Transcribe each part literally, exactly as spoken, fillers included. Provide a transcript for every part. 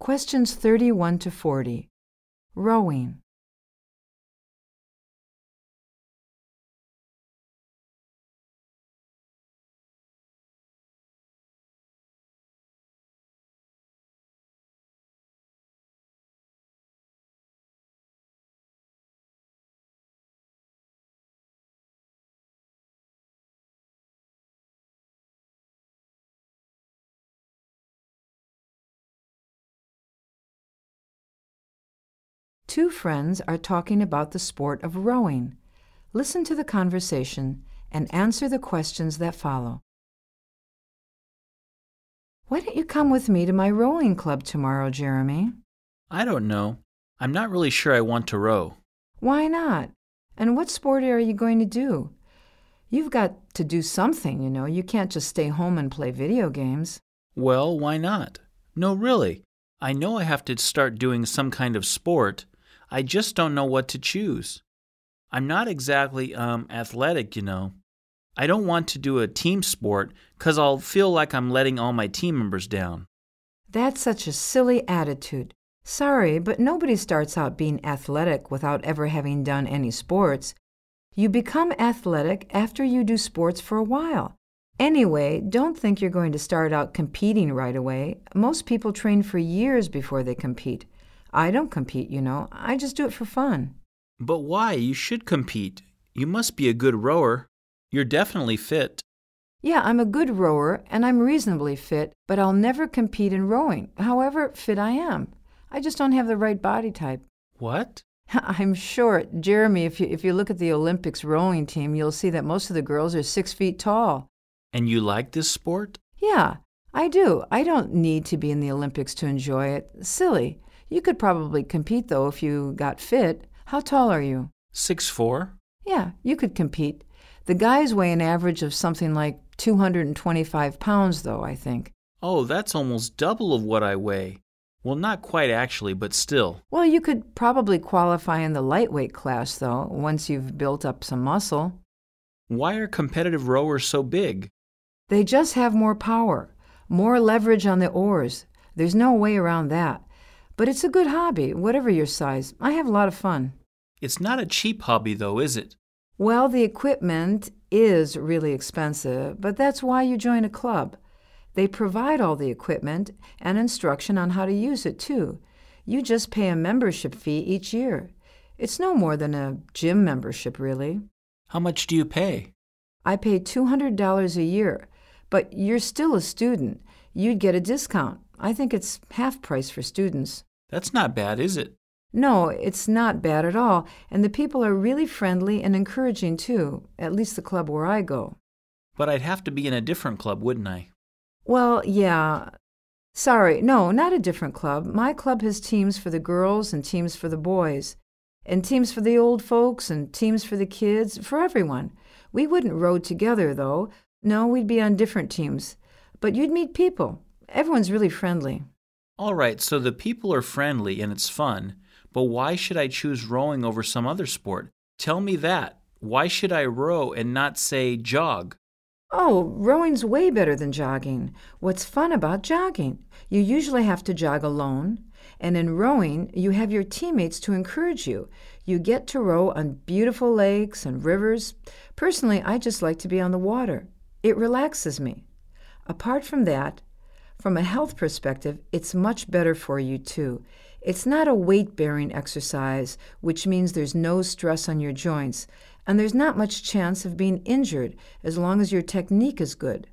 Questions thirty-one to forty. Rowing. Two friends are talking about the sport of rowing. Listen to the conversation and answer the questions that follow. Why don't you come with me to my rowing club tomorrow, Jeremy? I don't know. I'm not really sure I want to row. Why not? And what sport are you going to do? You've got to do something, you know. You can't just stay home and play video games. Well, why not? No, really. I know I have to start doing some kind of sport. I just don't know what to choose. I'm not exactly, um, athletic, you know. I don't want to do a team sport because I'll feel like I'm letting all my team members down. That's such a silly attitude. Sorry, but nobody starts out being athletic without ever having done any sports. You become athletic after you do sports for a while. Anyway, don't think you're going to start out competing right away. Most people train for years before they compete. I don't compete, you know. I just do it for fun. But why? You should compete. You must be a good rower. You're definitely fit. Yeah, I'm a good rower, and I'm reasonably fit, but I'll never compete in rowing, however fit I am. I just don't have the right body type. What? I'm short. Jeremy, if you, if you look at the Olympics rowing team, you'll see that most of the girls are six feet tall. And you like this sport? Yeah, I do. I don't need to be in the Olympics to enjoy it. Silly. You could probably compete, though, if you got fit. How tall are you? Six four. Yeah, you could compete. The guys weigh an average of something like two hundred twenty-five pounds, though, I think. Oh, that's almost double of what I weigh. Well, not quite actually, but still. Well, you could probably qualify in the lightweight class, though, once you've built up some muscle. Why are competitive rowers so big? They just have more power, more leverage on the oars. There's no way around that. But it's a good hobby, whatever your size. I have a lot of fun. It's not a cheap hobby, though, is it? Well, the equipment is really expensive, but that's why you join a club. They provide all the equipment and instruction on how to use it, too. You just pay a membership fee each year. It's no more than a gym membership, really. How much do you pay? I pay two hundred dollars a year, but you're still a student. You'd get a discount. I think it's half price for students. That's not bad, is it? No, it's not bad at all, and the people are really friendly and encouraging, too, at least the club where I go. But I'd have to be in a different club, wouldn't I? Well, yeah. Sorry, no, not a different club. My club has teams for the girls and teams for the boys, and teams for the old folks and teams for the kids, for everyone. We wouldn't row together, though. No, we'd be on different teams. But you'd meet people. Everyone's really friendly. All right, so the people are friendly and it's fun, but why should I choose rowing over some other sport? Tell me that. Why should I row and not, say, jog? Oh, rowing's way better than jogging. What's fun about jogging? You usually have to jog alone, and in rowing, you have your teammates to encourage you. You get to row on beautiful lakes and rivers. Personally, I just like to be on the water. It relaxes me. Apart from that, from a health perspective, it's much better for you, too. It's not a weight-bearing exercise, which means there's no stress on your joints, and there's not much chance of being injured as long as your technique is good.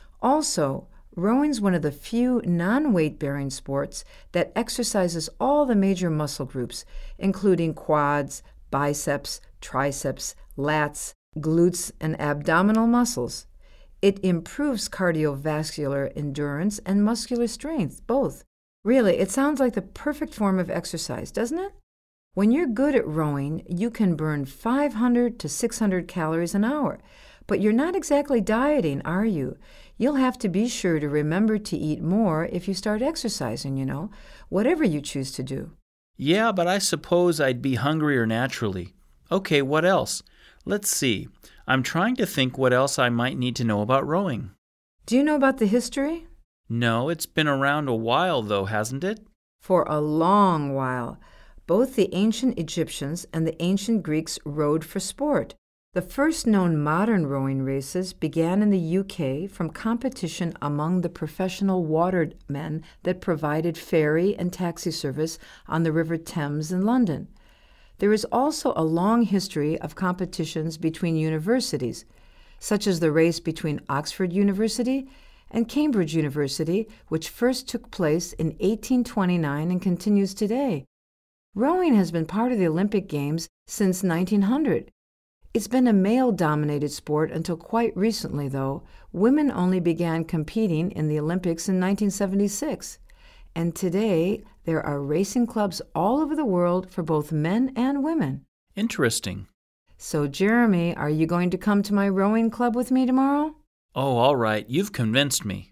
Also, rowing's one of the few non-weight-bearing sports that exercises all the major muscle groups, including quads, biceps, triceps, lats, glutes, and abdominal muscles. It improves cardiovascular endurance and muscular strength, both. Really, it sounds like the perfect form of exercise, doesn't it? When you're good at rowing, you can burn five hundred to six hundred calories an hour. But you're not exactly dieting, are you? You'll have to be sure to remember to eat more if you start exercising, you know, whatever you choose to do. Yeah, but I suppose I'd be hungrier naturally. Okay, what else? Let's see. I'm trying to think what else I might need to know about rowing. Do you know about the history? No, it's been around a while, though, hasn't it? For a long while, both the ancient Egyptians and the ancient Greeks rowed for sport. The first known modern rowing races began in the U K from competition among the professional watermen that provided ferry and taxi service on the River Thames in London. There is also a long history of competitions between universities, such as the race between Oxford University and Cambridge University, which first took place in eighteen twenty-nine and continues today. Rowing has been part of the Olympic Games since nineteen hundred. It's been a male-dominated sport until quite recently, though. Women only began competing in the Olympics in nineteen seventy-six. And today, there are racing clubs all over the world for both men and women. Interesting. So, Jeremy, are you going to come to my rowing club with me tomorrow? Oh, all right. You've convinced me.